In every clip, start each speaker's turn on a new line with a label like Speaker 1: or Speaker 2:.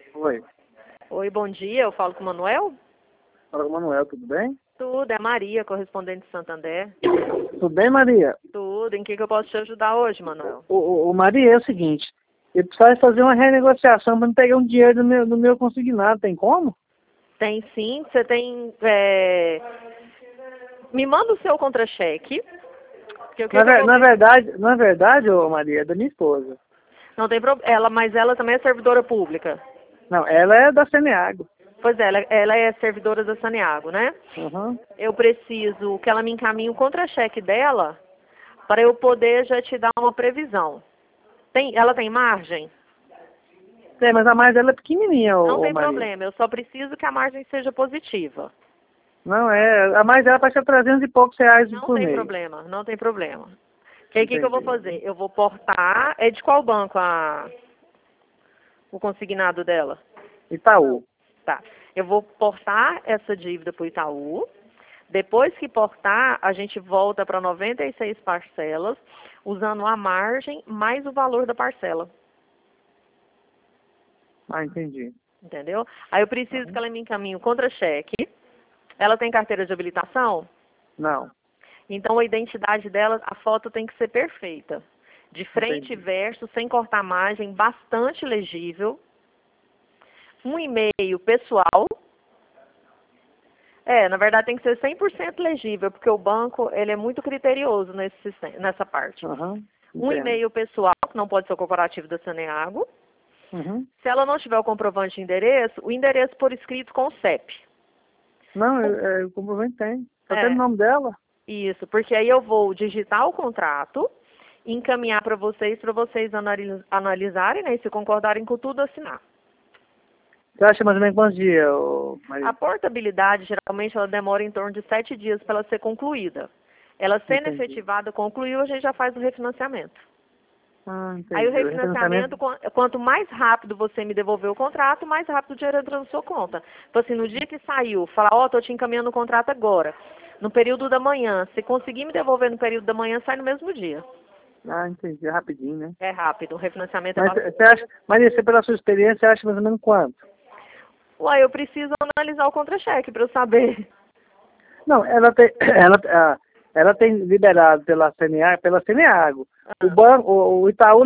Speaker 1: Oi.
Speaker 2: Oi, bom dia. Eu falo com o Manuel?
Speaker 1: Fala com o Manuel, tudo bem?
Speaker 2: Tudo, é Maria, correspondente de Santander.
Speaker 1: Tudo bem, Maria?
Speaker 2: Tudo. Em que eu posso te ajudar hoje, Manuel?
Speaker 1: Maria, é o seguinte, eu precisava fazer uma renegociação para não pegar um dinheiro do meu consignado, tem como?
Speaker 2: Tem sim. Você tem... Me manda o seu contra-cheque. porque o que que eu vou ver?
Speaker 1: Na verdade, ô Maria, é da minha esposa.
Speaker 2: Não tem problema. Mas ela também é servidora pública.
Speaker 1: Não, ela é da Seneago.
Speaker 2: Pois é, ela é servidora da Saneago, né?
Speaker 1: Uhum.
Speaker 2: Eu preciso que ela me encaminhe o contra-cheque dela para eu poder já te dar uma previsão. Ela tem margem?
Speaker 1: É, mas a mais ela é pequenininha,
Speaker 2: Não tem
Speaker 1: Maria.
Speaker 2: problema, eu só preciso que a margem seja positiva.
Speaker 1: Não, a mais ela vai ser 300 e poucos reais
Speaker 2: Não
Speaker 1: por
Speaker 2: tem
Speaker 1: mês.
Speaker 2: problema, não tem problema. O que eu vou
Speaker 1: Entendi.
Speaker 2: fazer? Eu vou portar... É de qual banco o consignado dela?
Speaker 1: Itaú.
Speaker 2: Tá. Eu vou portar essa dívida para o Itaú. Depois que portar, a gente volta para 96 parcelas, usando a margem mais o valor da parcela.
Speaker 1: Ah, entendi.
Speaker 2: Entendeu? Aí eu preciso que ela me encaminhe o contra-cheque. Ela tem carteira de habilitação?
Speaker 1: Não,
Speaker 2: Então a identidade dela, a foto tem que ser perfeita. De frente e
Speaker 1: entendi.
Speaker 2: verso, sem cortar margem, bastante legível. Um e-mail pessoal. Na verdade tem que ser 100% legível, porque o banco ele é muito criterioso nessa parte.
Speaker 1: Uhum.
Speaker 2: Um
Speaker 1: Entendo.
Speaker 2: e-mail pessoal, que não pode ser o corporativo da Saneago.
Speaker 1: Uhum.
Speaker 2: Se ela não tiver o comprovante de endereço, o endereço por escrito com o CEP.
Speaker 1: Não, o comprovante tem. Só tem o
Speaker 2: É,
Speaker 1: nome dela.
Speaker 2: isso, porque aí eu vou digitar o contrato, encaminhar para vocês analisarem, né, e se concordarem com tudo, assinar.
Speaker 1: Você acha mais ou menos quantos dias, Maria?
Speaker 2: A portabilidade, geralmente, ela demora em torno de 7 dias para ela ser concluída. Ela sendo
Speaker 1: Entendi.
Speaker 2: efetivada, concluiu, a gente já faz o refinanciamento.
Speaker 1: Ah,
Speaker 2: Aí o
Speaker 1: entendi. O
Speaker 2: refinanciamento,
Speaker 1: refinanciamento.
Speaker 2: quanto mais rápido você me devolver o contrato, mais rápido o dinheiro entra na sua conta. Então, assim, no dia que saiu, falar, tô te encaminhando o contrato agora. No período da manhã, se conseguir me devolver no período da manhã, sai no mesmo dia.
Speaker 1: Ah, entendi. É rapidinho, né?
Speaker 2: É rápido, o refinanciamento é
Speaker 1: Mas
Speaker 2: bastante.
Speaker 1: você acha, Maria, você pela sua experiência, você acha mais ou menos quanto?
Speaker 2: Uai, eu preciso analisar o contra-cheque para eu saber.
Speaker 1: Não, ela tem liberado pela Seneago. O
Speaker 2: Ah,
Speaker 1: banco, o Itaú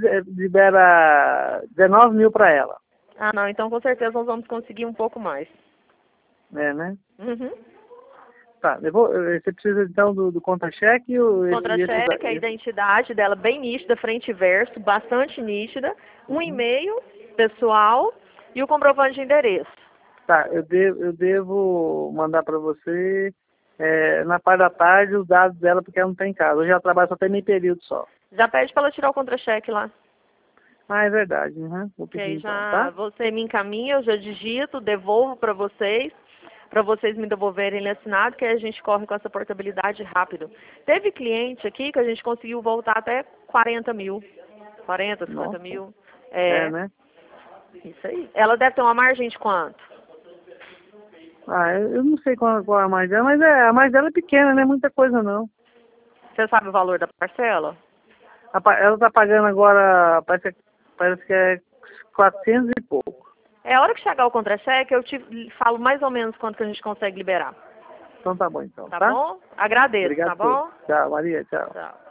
Speaker 1: libera 19 mil para ela.
Speaker 2: não, então com certeza nós vamos conseguir um pouco mais.
Speaker 1: É, né?
Speaker 2: Uhum.
Speaker 1: Tá, você precisa então do contra-cheque
Speaker 2: Contra-cheque, a identidade dela bem nítida, frente e verso, bastante nítida, um
Speaker 1: Uhum.
Speaker 2: e-mail pessoal e o comprovante de endereço.
Speaker 1: Tá, eu devo mandar para você na parte da tarde os dados dela porque ela não tem casa. Hoje ela trabalha só tem meio período só.
Speaker 2: Já pede para ela tirar o contra-cheque lá.
Speaker 1: Ah, é verdade. Uhum. Vou
Speaker 2: Que
Speaker 1: pedir
Speaker 2: aí
Speaker 1: então,
Speaker 2: já
Speaker 1: tá?
Speaker 2: você me encaminha, eu já digito, devolvo para vocês me devolverem ele assinado, que aí a gente corre com essa portabilidade rápido. Teve cliente aqui que a gente conseguiu voltar até 40 mil. 40, 50
Speaker 1: Nossa.
Speaker 2: mil.
Speaker 1: É,
Speaker 2: É,
Speaker 1: né?
Speaker 2: isso aí. Ela deve ter uma margem de quanto?
Speaker 1: Ah, eu não sei qual é a mais dela, mas a mais dela é pequena, não é muita coisa não.
Speaker 2: Você sabe o valor da parcela?
Speaker 1: Ela tá pagando agora, parece que é 400 e pouco.
Speaker 2: É a hora que chegar o contra-cheque, eu te falo mais ou menos quanto que a gente consegue liberar.
Speaker 1: Então tá bom então,
Speaker 2: Tá
Speaker 1: tá?
Speaker 2: bom? Agradeço,
Speaker 1: Obrigado
Speaker 2: tá
Speaker 1: por tudo.
Speaker 2: bom?
Speaker 1: Tchau, Maria, tchau.
Speaker 2: Tchau.